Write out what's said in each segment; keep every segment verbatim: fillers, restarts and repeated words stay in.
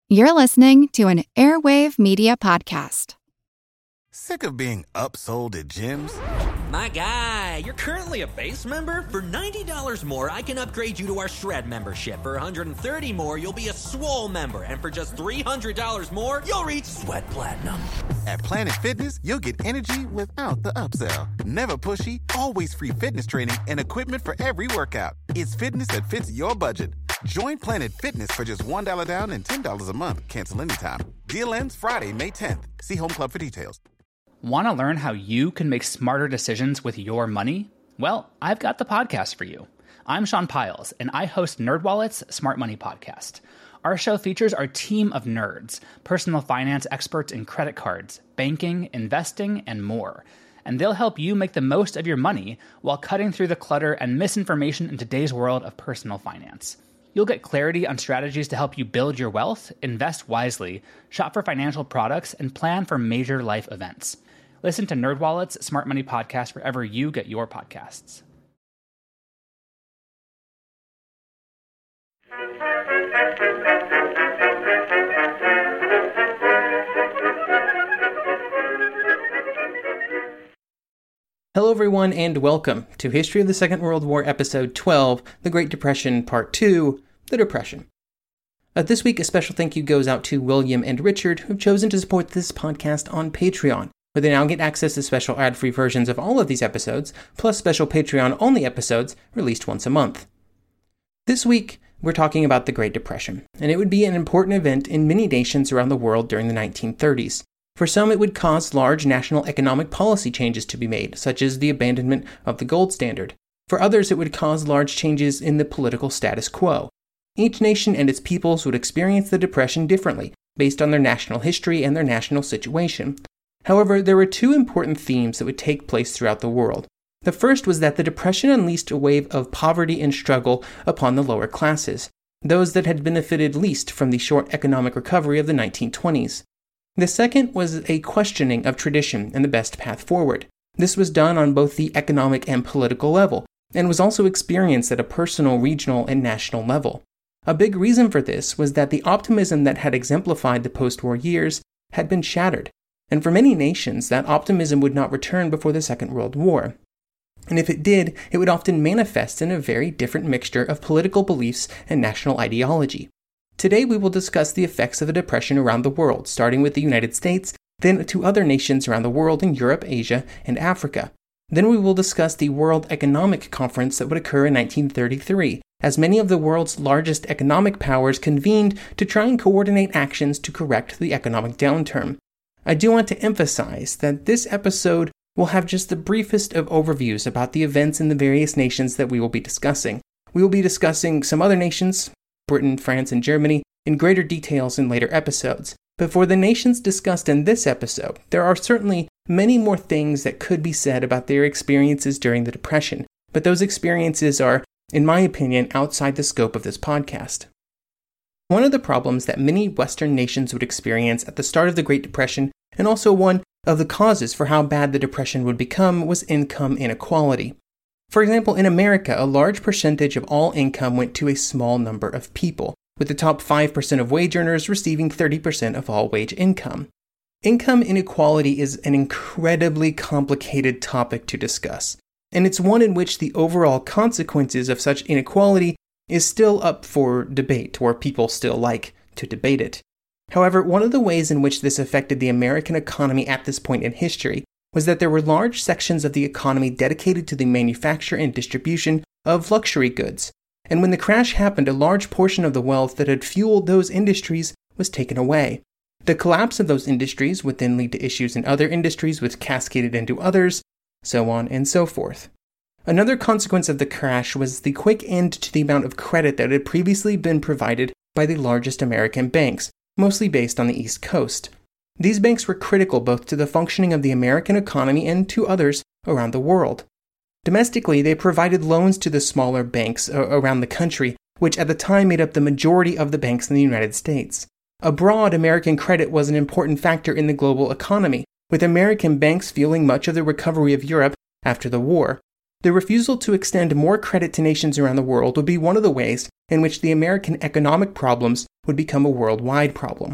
You're listening to an Airwave Media Podcast. Sick of being upsold at gyms? My guy, you're currently a base member? For ninety dollars more, I can upgrade you to our Shred membership. For one hundred thirty dollars more, you'll be a Swole member. And for just three hundred dollars more, you'll reach Sweat Platinum. At Planet Fitness, you'll get energy without the upsell. Never pushy, always free fitness training and equipment for every workout. It's fitness that fits your budget. Join Planet Fitness for just one dollar down and ten dollars a month. Cancel anytime. Deal ends Friday, May tenth. See Home Club for details. Want to learn how you can make smarter decisions with your money? Well, I've got the podcast for you. I'm Sean Piles, and I host NerdWallet's Smart Money Podcast. Our show features our team of nerds, personal finance experts in credit cards, banking, investing, and more. And they'll help you make the most of your money while cutting through the clutter and misinformation in today's world of personal finance. You'll get clarity on strategies to help you build your wealth, invest wisely, shop for financial products, and plan for major life events. Listen to NerdWallet's Smart Money Podcast wherever you get your podcasts. Hello everyone and welcome to History of the Second World War Episode twelve, The Great Depression Part two, The Depression. Uh, this week a special thank you goes out to William and Richard who have chosen to support this podcast on Patreon, where they now get access to special ad-free versions of all of these episodes, plus special Patreon-only episodes released once a month. This week, we're talking about the Great Depression, and it would be an important event in many nations around the world during the nineteen thirties. For some, it would cause large national economic policy changes to be made, such as the abandonment of the gold standard. For others, it would cause large changes in the political status quo. Each nation and its peoples would experience the Depression differently, based on their national history and their national situation. However, there were two important themes that would take place throughout the world. The first was that the Depression unleashed a wave of poverty and struggle upon the lower classes, those that had benefited least from the short economic recovery of the nineteen twenties. The second was a questioning of tradition and the best path forward. This was done on both the economic and political level, and was also experienced at a personal, regional, and national level. A big reason for this was that the optimism that had exemplified the post-war years had been shattered, and for many nations that optimism would not return before the Second World War. And if it did, it would often manifest in a very different mixture of political beliefs and national ideology. Today we will discuss the effects of the Depression around the world, starting with the United States, then to other nations around the world in Europe, Asia, and Africa. Then we will discuss the World Economic Conference that would occur in nineteen thirty-three, as many of the world's largest economic powers convened to try and coordinate actions to correct the economic downturn. I do want to emphasize that this episode will have just the briefest of overviews about the events in the various nations that we will be discussing. We will be discussing some other nations, Britain, France, and Germany, in greater details in later episodes. But for the nations discussed in this episode, there are certainly many more things that could be said about their experiences during the Depression, but those experiences are, in my opinion, outside the scope of this podcast. One of the problems that many Western nations would experience at the start of the Great Depression, and also one of the causes for how bad the Depression would become, was income inequality. For example, in America, a large percentage of all income went to a small number of people, with the top five percent of wage earners receiving thirty percent of all wage income. Income inequality is an incredibly complicated topic to discuss, and it's one in which the overall consequences of such inequality is still up for debate, or people still like to debate it. However, one of the ways in which this affected the American economy at this point in history was that there were large sections of the economy dedicated to the manufacture and distribution of luxury goods, and when the crash happened, a large portion of the wealth that had fueled those industries was taken away. The collapse of those industries would then lead to issues in other industries which cascaded into others, so on and so forth. Another consequence of the crash was the quick end to the amount of credit that had previously been provided by the largest American banks, mostly based on the East Coast. These banks were critical both to the functioning of the American economy and to others around the world. Domestically, they provided loans to the smaller banks around the country, which at the time made up the majority of the banks in the United States. Abroad, American credit was an important factor in the global economy, with American banks fueling much of the recovery of Europe after the war. the refusal to extend more credit to nations around the world would be one of the ways in which the American economic problems would become a worldwide problem.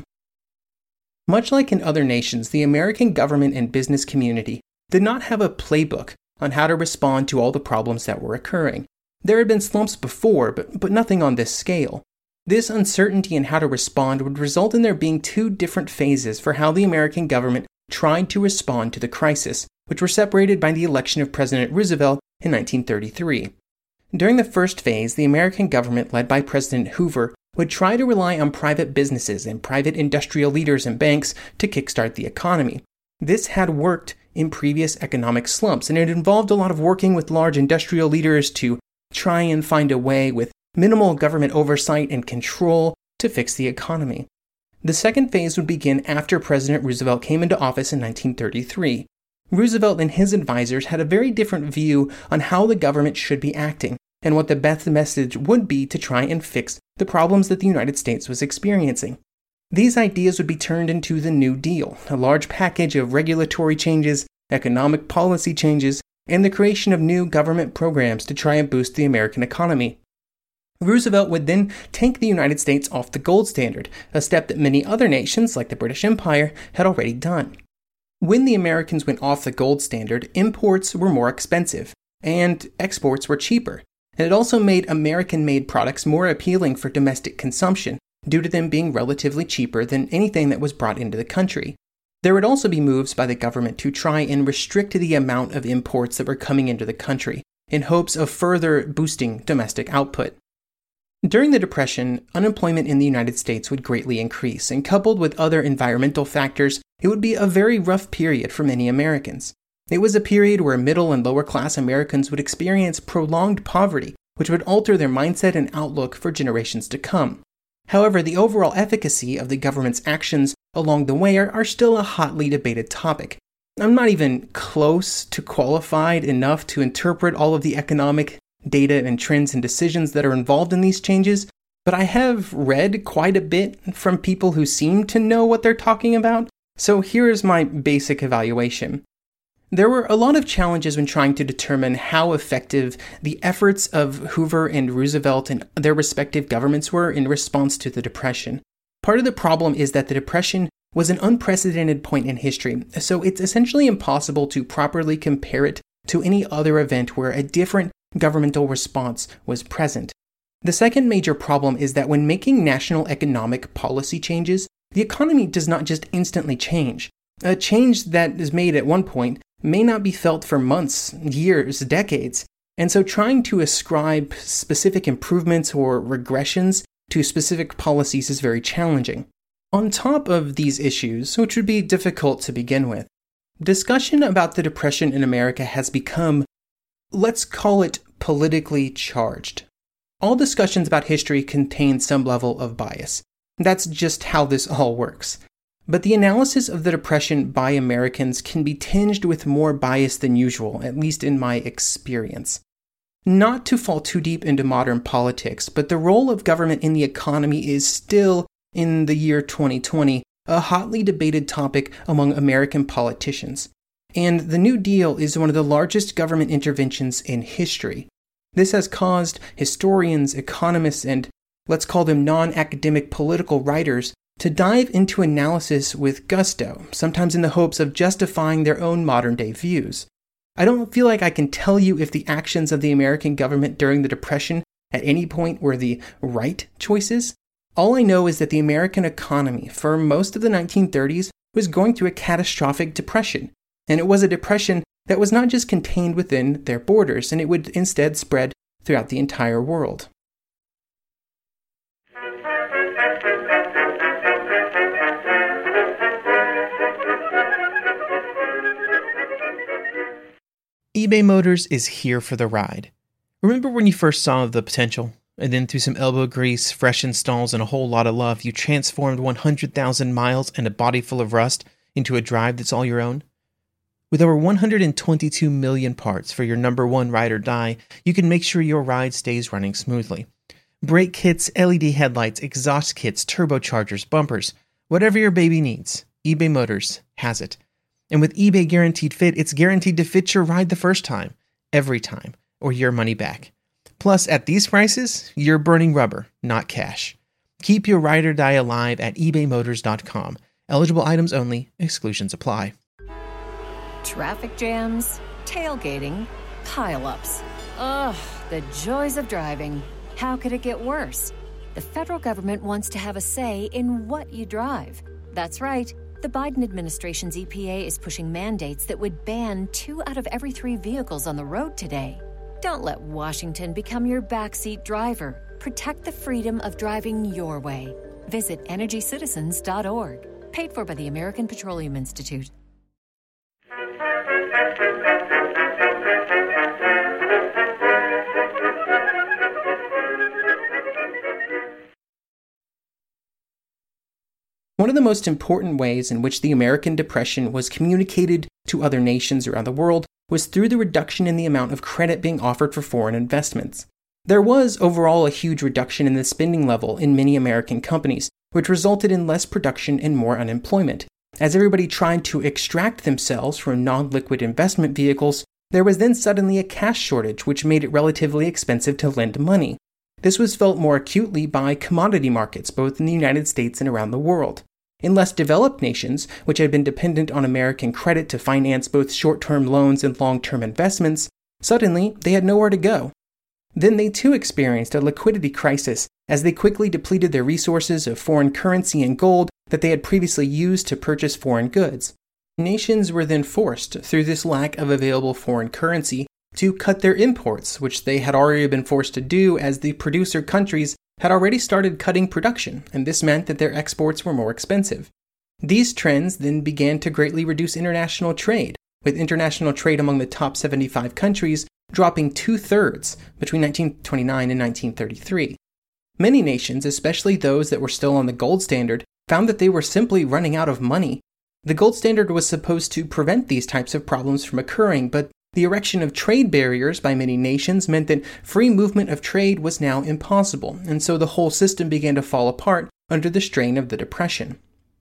Much like in other nations, the American government and business community did not have a playbook on how to respond to all the problems that were occurring. There had been slumps before, but, but nothing on this scale. This uncertainty in how to respond would result in there being two different phases for how the American government tried to respond to the crisis, which were separated by the election of President Roosevelt in nineteen thirty-three. During the first phase, the American government, led by President Hoover, would try to rely on private businesses and private industrial leaders and banks to kickstart the economy. This had worked in previous economic slumps, and it involved a lot of working with large industrial leaders to try and find a way with minimal government oversight and control to fix the economy. The second phase would begin after President Roosevelt came into office in nineteen thirty-three. Roosevelt and his advisors had a very different view on how the government should be acting and what the best message would be to try and fix the problems that the United States was experiencing. These ideas would be turned into the New Deal, a large package of regulatory changes, economic policy changes, and the creation of new government programs to try and boost the American economy. Roosevelt would then take the United States off the gold standard, a step that many other nations, like the British Empire, had already done. When the Americans went off the gold standard, imports were more expensive, and exports were cheaper, and it also made American-made products more appealing for domestic consumption, due to them being relatively cheaper than anything that was brought into the country. There would also be moves by the government to try and restrict the amount of imports that were coming into the country, in hopes of further boosting domestic output. During the Depression, unemployment in the United States would greatly increase, and coupled with other environmental factors, it would be a very rough period for many Americans. It was a period where middle and lower class Americans would experience prolonged poverty, which would alter their mindset and outlook for generations to come. However, the overall efficacy of the government's actions along the way are, are still a hotly debated topic. I'm not even close to qualified enough to interpret all of the economic data and trends and decisions that are involved in these changes, but I have read quite a bit from people who seem to know what they're talking about, so here is my basic evaluation. There were a lot of challenges when trying to determine how effective the efforts of Hoover and Roosevelt and their respective governments were in response to the Depression. Part of the problem is that the Depression was an unprecedented point in history, so it's essentially impossible to properly compare it to any other event where a different governmental response was present. The second major problem is that when making national economic policy changes, the economy does not just instantly change. A change that is made at one point may not be felt for months, years, decades, and so trying to ascribe specific improvements or regressions to specific policies is very challenging. On top of these issues, which would be difficult to begin with, discussion about the Depression in America has become, let's call it, politically charged. All discussions about history contain some level of bias. That's just how this all works. But the analysis of the Depression by Americans can be tinged with more bias than usual, at least in my experience. Not to fall too deep into modern politics, but the role of government in the economy is still, in the year twenty twenty, a hotly debated topic among American politicians. And the New Deal is one of the largest government interventions in history. This has caused historians, economists, and let's call them non-academic political writers to dive into analysis with gusto, sometimes in the hopes of justifying their own modern-day views. I don't feel like I can tell you if the actions of the American government during the Depression at any point were the right choices. All I know is that the American economy, for most of the nineteen thirties, was going through a catastrophic depression. And it was a depression that was not just contained within their borders, and it would instead spread throughout the entire world. eBay Motors is here for the ride. Remember when you first saw the potential? And then through some elbow grease, fresh installs, and a whole lot of love, you transformed one hundred thousand miles and a body full of rust into a drive that's all your own? With over one hundred twenty-two million parts for your number one ride or die, you can make sure your ride stays running smoothly. Brake kits, L E D headlights, exhaust kits, turbochargers, bumpers, whatever your baby needs, eBay Motors has it. And with eBay Guaranteed Fit, it's guaranteed to fit your ride the first time. every time, or your money back. Plus, at these prices, you're burning rubber, not cash. Keep your ride or die alive at ebay motors dot com. Eligible items only. Exclusions apply. Traffic jams, tailgating, pile-ups. Ugh, the joys of driving. How could it get worse? The federal government wants to have a say in what you drive. That's right. The Biden administration's E P A is pushing mandates that would ban two out of every three vehicles on the road today. Don't let Washington become your backseat driver. Protect the freedom of driving your way. Visit energy citizens dot org. Paid for by the American Petroleum Institute. One of the most important ways in which the American Depression was communicated to other nations around the world was through the reduction in the amount of credit being offered for foreign investments. There was overall a huge reduction in the spending level in many American companies, which resulted in less production and more unemployment. As everybody tried to extract themselves from non-liquid investment vehicles, there was then suddenly a cash shortage, which made it relatively expensive to lend money. This was felt more acutely by commodity markets, both in the United States and around the world. In less developed nations, which had been dependent on American credit to finance both short-term loans and long-term investments, suddenly they had nowhere to go. Then they too experienced a liquidity crisis as they quickly depleted their resources of foreign currency and gold that they had previously used to purchase foreign goods. Nations were then forced, through this lack of available foreign currency, to cut their imports, which they had already been forced to do as the producer countries had already started cutting production, and this meant that their exports were more expensive. These trends then began to greatly reduce international trade, with international trade among the top seventy-five countries dropping two-thirds between nineteen twenty-nine and nineteen thirty-three. Many nations, especially those that were still on the gold standard, found that they were simply running out of money. The gold standard was supposed to prevent these types of problems from occurring, but the erection of trade barriers by many nations meant that free movement of trade was now impossible, and so the whole system began to fall apart under the strain of the Depression.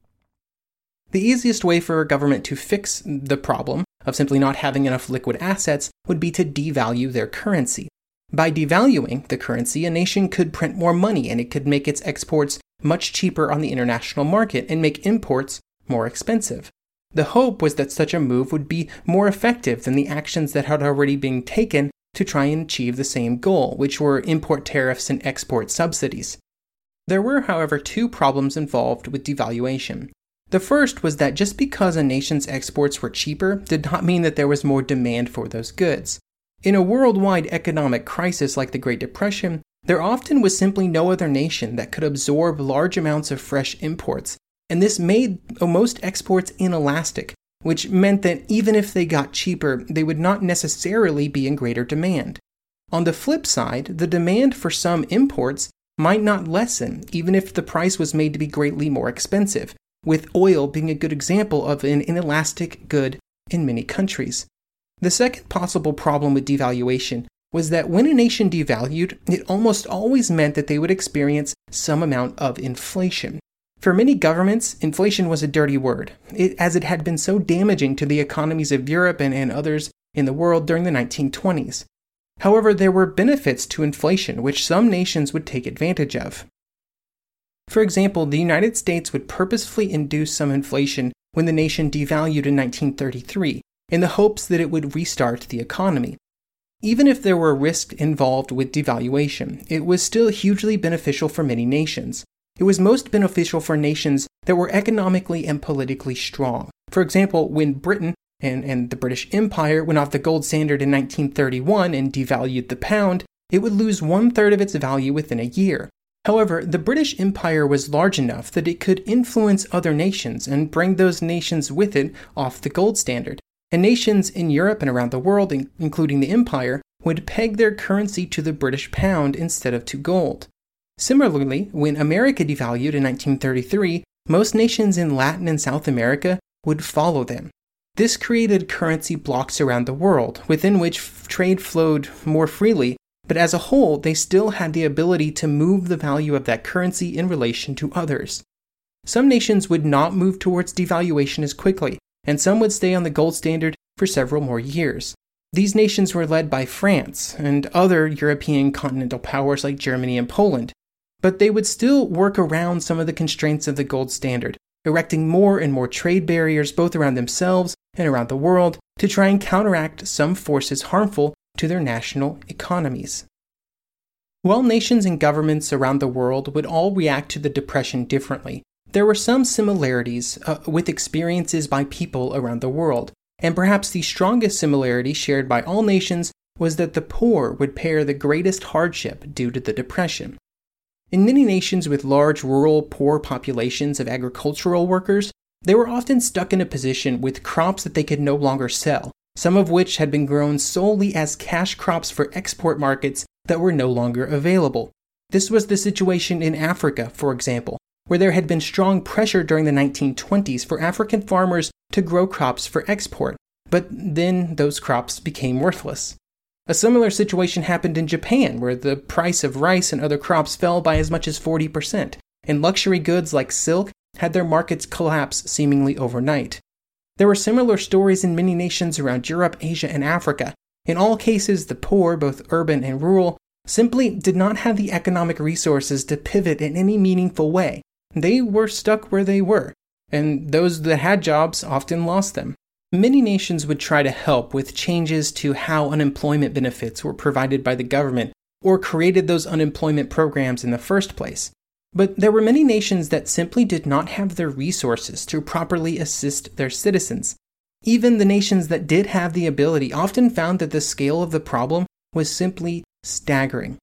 The easiest way for a government to fix the problem of simply not having enough liquid assets would be to devalue their currency. By devaluing the currency, a nation could print more money and it could make its exports much cheaper on the international market and make imports more expensive. The hope was that such a move would be more effective than the actions that had already been taken to try and achieve the same goal, which were import tariffs and export subsidies. There were, however, two problems involved with devaluation. The first was that just because a nation's exports were cheaper did not mean that there was more demand for those goods. In a worldwide economic crisis like the Great Depression, there often was simply no other nation that could absorb large amounts of fresh imports, and this made most exports inelastic, which meant that even if they got cheaper, they would not necessarily be in greater demand. On the flip side, the demand for some imports might not lessen, even if the price was made to be greatly more expensive, with oil being a good example of an inelastic good in many countries. The second possible problem with devaluation was that when a nation devalued, it almost always meant that they would experience some amount of inflation. For many governments, inflation was a dirty word, it, as it had been so damaging to the economies of Europe and, and others in the world during the nineteen twenties. However, there were benefits to inflation which some nations would take advantage of. For example, the United States would purposefully induce some inflation when the nation devalued in nineteen thirty-three, in the hopes that it would restart the economy. Even if there were risks involved with devaluation, it was still hugely beneficial for many nations. It was most beneficial for nations that were economically and politically strong. For example, when Britain and, and the British Empire went off the gold standard in nineteen thirty-one and devalued the pound, it would lose one-third of its value within a year. However, the British Empire was large enough that it could influence other nations and bring those nations with it off the gold standard. And nations in Europe and around the world, including the Empire, would peg their currency to the British pound instead of to gold. Similarly, when America devalued in nineteen thirty-three, most nations in Latin and South America would follow them. This created currency blocks around the world, within which f- trade flowed more freely, but as a whole, they still had the ability to move the value of that currency in relation to others. Some nations would not move towards devaluation as quickly, and some would stay on the gold standard for several more years. These nations were led by France and other European continental powers like Germany and Poland, but they would still work around some of the constraints of the gold standard, erecting more and more trade barriers both around themselves and around the world to try and counteract some forces harmful to their national economies. While nations and governments around the world would all react to the Depression differently, there were some similarities uh, with experiences by people around the world, and perhaps the strongest similarity shared by all nations was that the poor would bear the greatest hardship due to the Depression. In many nations with large rural poor populations of agricultural workers, they were often stuck in a position with crops that they could no longer sell, some of which had been grown solely as cash crops for export markets that were no longer available. This was the situation in Africa, for example, where there had been strong pressure during the nineteen twenties for African farmers to grow crops for export, but then those crops became worthless. A similar situation happened in Japan, where the price of rice and other crops fell by as much as forty percent, and luxury goods like silk had their markets collapse seemingly overnight. There were similar stories in many nations around Europe, Asia, and Africa. In all cases, the poor, both urban and rural, simply did not have the economic resources to pivot in any meaningful way. They were stuck where they were, and those that had jobs often lost them. Many nations would try to help with changes to how unemployment benefits were provided by the government or created those unemployment programs in the first place. But there were many nations that simply did not have the resources to properly assist their citizens. Even the nations that did have the ability often found that the scale of the problem was simply staggering.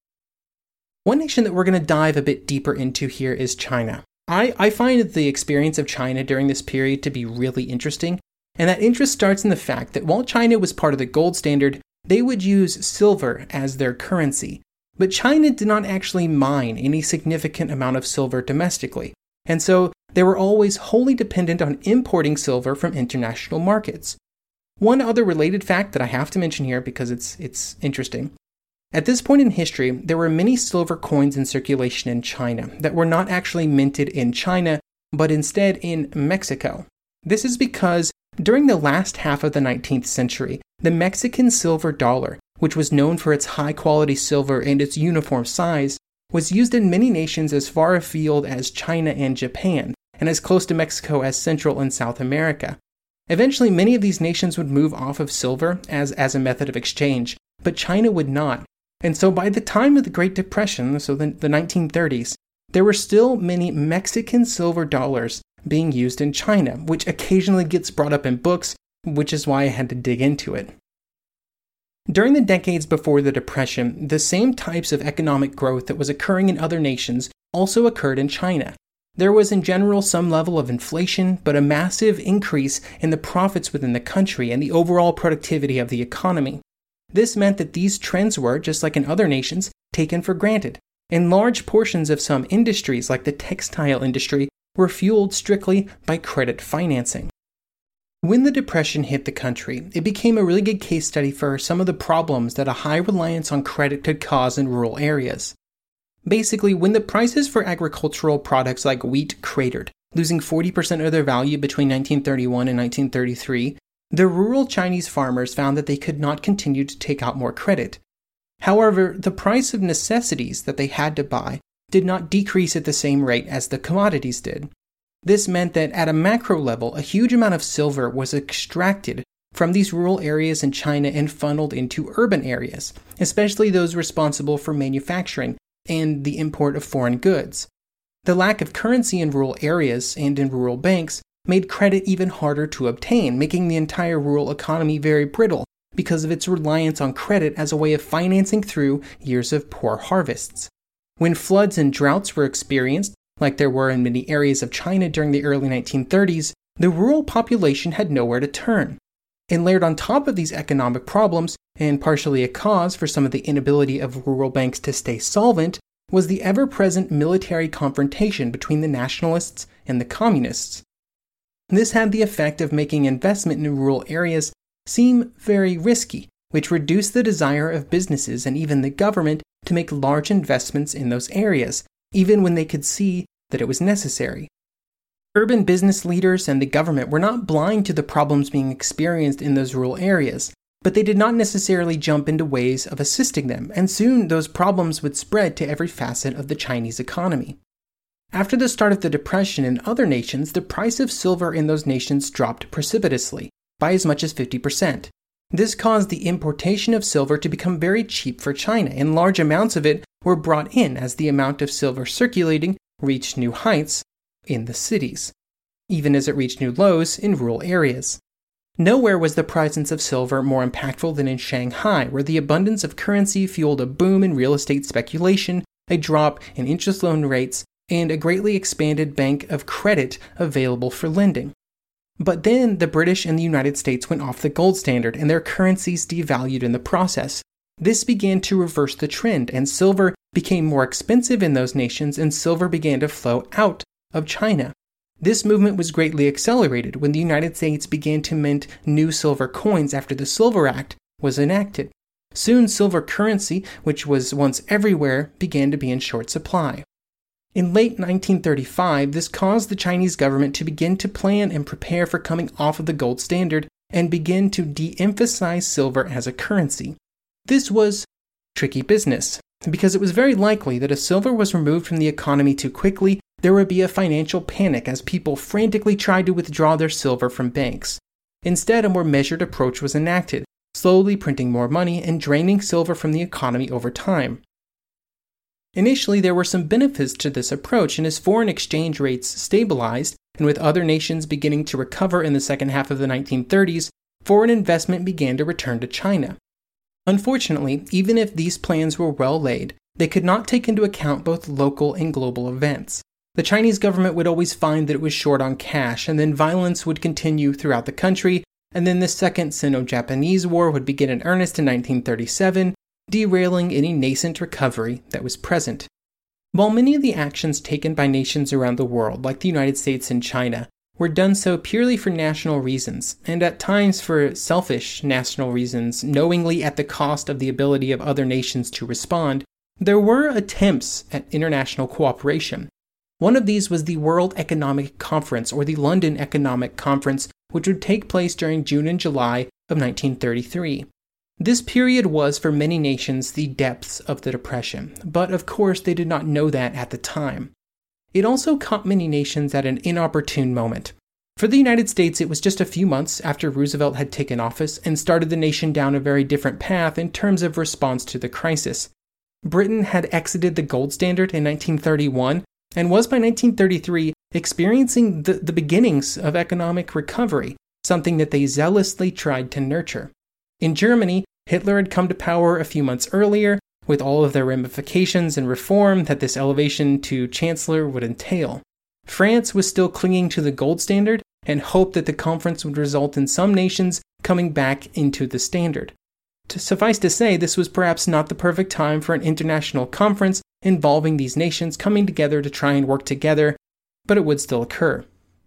One nation that we're going to dive a bit deeper into here is China. I, I find the experience of China during this period to be really interesting, and that interest starts in the fact that while China was part of the gold standard, they would use silver as their currency. But China did not actually mine any significant amount of silver domestically, and so they were always wholly dependent on importing silver from international markets. One other related fact that I have to mention here because it's it's interesting. At this point in history, there were many silver coins in circulation in China that were not actually minted in China, but instead in Mexico. This is because during the last half of the nineteenth century, the Mexican silver dollar, which was known for its high-quality silver and its uniform size, was used in many nations as far afield as China and Japan, and as close to Mexico as Central and South America. Eventually, many of these nations would move off of silver as, as a method of exchange, but China would not. And so by the time of the Great Depression, so the, the nineteen thirties, there were still many Mexican silver dollars being used in China, which occasionally gets brought up in books, which is why I had to dig into it. During the decades before the Depression, the same types of economic growth that was occurring in other nations also occurred in China. There was in general some level of inflation, but a massive increase in the profits within the country and the overall productivity of the economy. This meant that these trends were, just like in other nations, taken for granted, and large portions of some industries, like the textile industry, were fueled strictly by credit financing. When the Depression hit the country, it became a really good case study for some of the problems that a high reliance on credit could cause in rural areas. Basically, when the prices for agricultural products like wheat cratered, losing forty percent of their value between nineteen thirty-one and nineteen thirty-three, the rural Chinese farmers found that they could not continue to take out more credit. However, the price of necessities that they had to buy did not decrease at the same rate as the commodities did. This meant that at a macro level, a huge amount of silver was extracted from these rural areas in China and funneled into urban areas, especially those responsible for manufacturing and the import of foreign goods. The lack of currency in rural areas and in rural banks made credit even harder to obtain, making the entire rural economy very brittle because of its reliance on credit as a way of financing through years of poor harvests. When floods and droughts were experienced, like there were in many areas of China during the early nineteen thirties, the rural population had nowhere to turn. And layered on top of these economic problems, and partially a cause for some of the inability of rural banks to stay solvent, was the ever-present military confrontation between the nationalists and the communists. This had the effect of making investment in rural areas seem very risky, which reduced the desire of businesses and even the government to make large investments in those areas, even when they could see that it was necessary. Urban business leaders and the government were not blind to the problems being experienced in those rural areas. but they did not necessarily jump into ways of assisting them, and soon those problems would spread to every facet of the Chinese economy. After the start of the Depression in other nations, the price of silver in those nations dropped precipitously, by as much as fifty percent. This caused the importation of silver to become very cheap for China, and large amounts of it were brought in as the amount of silver circulating reached new heights in the cities, even as it reached new lows in rural areas. Nowhere was the presence of silver more impactful than in Shanghai, where the abundance of currency fueled a boom in real estate speculation, a drop in interest loan rates, and a greatly expanded bank of credit available for lending. But then the British and the United States went off the gold standard, and their currencies devalued in the process. This began to reverse the trend, and silver became more expensive in those nations, and silver began to flow out of China. This movement was greatly accelerated when the United States began to mint new silver coins after the Silver Act was enacted. Soon silver currency, which was once everywhere, began to be in short supply. In late nineteen thirty-five, this caused the Chinese government to begin to plan and prepare for coming off of the gold standard and begin to de-emphasize silver as a currency. This was tricky business, because it was very likely that if silver was removed from the economy too quickly, there would be a financial panic as people frantically tried to withdraw their silver from banks. Instead, a more measured approach was enacted, slowly printing more money and draining silver from the economy over time. Initially, there were some benefits to this approach, and as foreign exchange rates stabilized, and with other nations beginning to recover in the second half of the nineteen thirties, foreign investment began to return to China. Unfortunately, even if these plans were well laid, they could not take into account both local and global events. The Chinese government would always find that it was short on cash, and then violence would continue throughout the country, and then the Second Sino-Japanese War would begin in earnest in nineteen thirty-seven, derailing any nascent recovery that was present. While many of the actions taken by nations around the world, like the United States and China, were done so purely for national reasons, and at times for selfish national reasons, knowingly at the cost of the ability of other nations to respond, there were attempts at international cooperation. One of these was the World Economic Conference, or the London Economic Conference, which would take place during June and July of nineteen thirty-three. This period was, for many nations, the depths of the Depression, but of course they did not know that at the time. It also caught many nations at an inopportune moment. For the United States, it was just a few months after Roosevelt had taken office and started the nation down a very different path in terms of response to the crisis. Britain had exited the gold standard in nineteen thirty-one and was by nineteen thirty-three experiencing the, the beginnings of economic recovery, something that they zealously tried to nurture. In Germany, Hitler had come to power a few months earlier, with all of the ramifications and reform that this elevation to chancellor would entail. France was still clinging to the gold standard and hoped that the conference would result in some nations coming back into the standard. To suffice to say, this was perhaps not the perfect time for an international conference involving these nations coming together to try and work together, but it would still occur.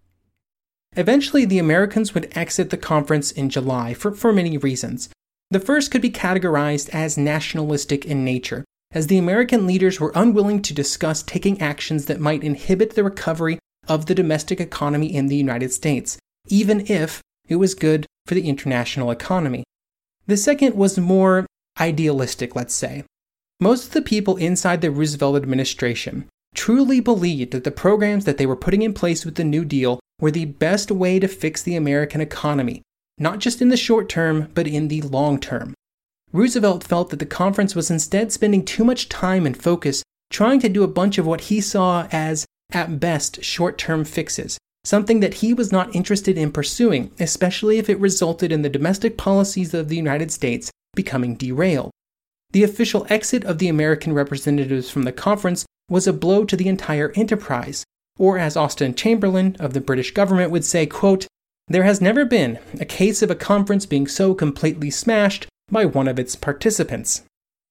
Eventually, the Americans would exit the conference in July for, for many reasons. The first could be categorized as nationalistic in nature, as the American leaders were unwilling to discuss taking actions that might inhibit the recovery of the domestic economy in the United States, even if it was good for the international economy. The second was more idealistic, let's say. Most of the people inside the Roosevelt administration truly believed that the programs that they were putting in place with the New Deal were the best way to fix the American economy, not just in the short term, but in the long term. Roosevelt felt that the conference was instead spending too much time and focus trying to do a bunch of what he saw as, at best, short-term fixes, something that he was not interested in pursuing, especially if it resulted in the domestic policies of the United States becoming derailed. The official exit of the American representatives from the conference was a blow to the entire enterprise, or as Austen Chamberlain of the British government would say, quote, "There has never been a case of a conference being so completely smashed by one of its participants."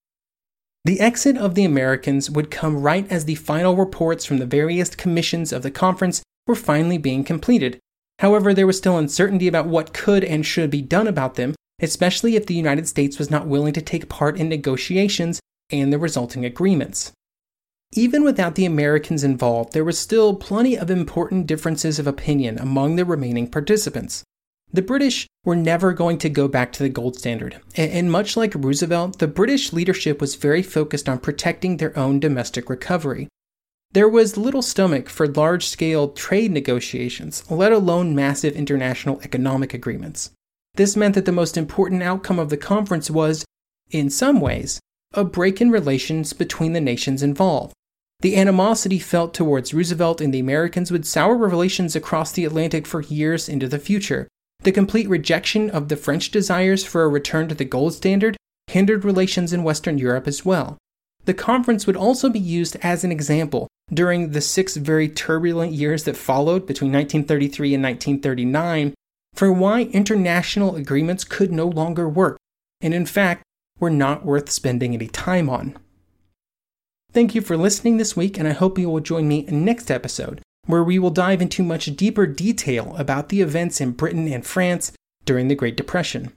The exit of the Americans would come right as the final reports from the various commissions of the conference were finally being completed. However, there was still uncertainty about what could and should be done about them, especially if the United States was not willing to take part in negotiations and the resulting agreements. Even without the Americans involved, there was still plenty of important differences of opinion among the remaining participants. The British were never going to go back to the gold standard, and much like Roosevelt, the British leadership was very focused on protecting their own domestic recovery. There was little stomach for large-scale trade negotiations, let alone massive international economic agreements. This meant that the most important outcome of the conference was, in some ways, a break in relations between the nations involved. The animosity felt towards Roosevelt and the Americans would sour relations across the Atlantic for years into the future. The complete rejection of the French desires for a return to the gold standard hindered relations in Western Europe as well. The conference would also be used as an example during the six very turbulent years that followed between nineteen thirty-three and nineteen thirty-nine for why international agreements could no longer work, and in fact, were not worth spending any time on. Thank you for listening this week, and I hope you will join me in next episode, where we will dive into much deeper detail about the events in Britain and France during the Great Depression.